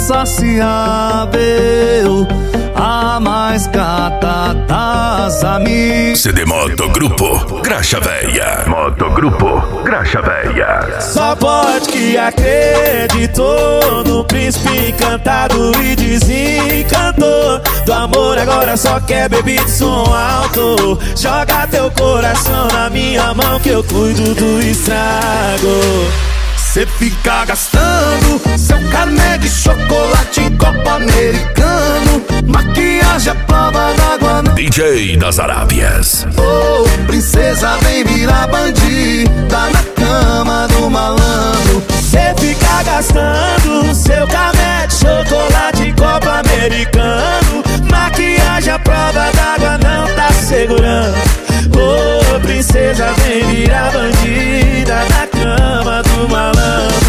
insaciável, a mais gata das amigas. CD Motogrupo Graxa Véia. Motogrupo Graxa Véia. Só pode que acreditou no príncipe encantado e desencantou. Do amor agora só quer beber de som alto. Joga teu coração na minha mão que eu cuido do estrago. Cê fica gastando seu cané de chocolate em copo americano. Maquiagem à prova d'água. DJ das Arábias. Oh, princesa vem virar bandida na cama do malandro. Cê fica gastando seu cané de chocolate em copo americano. Maquiagem à prova d'água não tá segurando. Oh, princesa vem virar bandida na cama do malandro.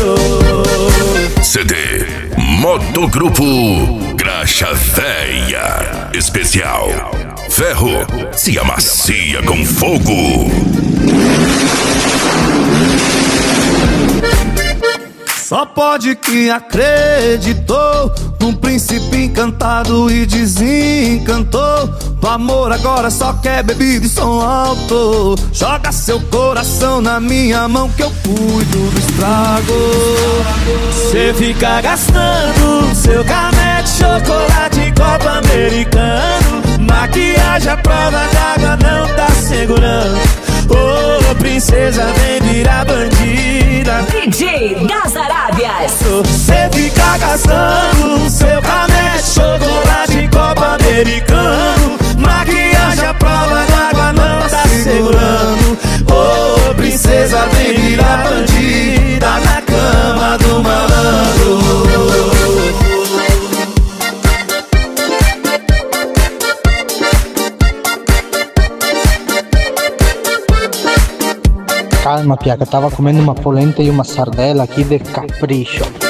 CD Motogrupo Graxa Véia. Especial Ferro se amacia com fogo. Só pode que acreditou num príncipe encantado e desencantou. Do amor agora só quer bebida e som alto. Joga seu coração na minha mão que eu cuido do estrago. Cê fica gastando seu cané de chocolate em copo americano. Maquiagem à prova d'água não tá segurando. Oh, princesa vem virar bandida. DJ das Arábias. Cê fica gastando seu cané de chocolate em copo americano. Maquiagem à prova d'água não tá segurando. Oh, princesa vem virar bandida na cama do malandro. Calma, Pia, que tava comendo uma polenta e uma sardela aqui de capricho.